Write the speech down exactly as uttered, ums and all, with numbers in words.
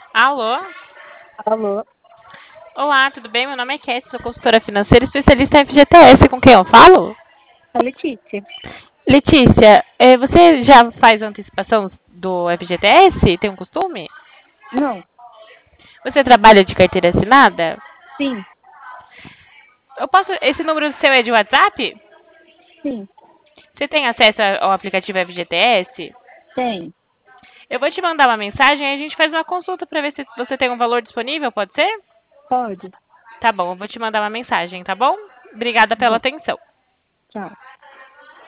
Alô? Alô? Olá, tudo bem? Meu nome é Cassie, sou consultora financeira e especialista em F G T S. Com quem eu falo? A Letícia. Letícia, eh, você já faz antecipação do F G T S? Tem um costume? Não. Você trabalha de carteira assinada? Sim. Eu posso. Esse número seu é de WhatsApp? Sim. Você tem acesso ao aplicativo F G T S? Tem. Eu vou te mandar uma mensagem e a gente faz uma consulta para ver se você tem um valor disponível, pode ser? Pode. Tá bom, eu vou te mandar uma mensagem, tá bom? Obrigada pela Bom, atenção. tchau.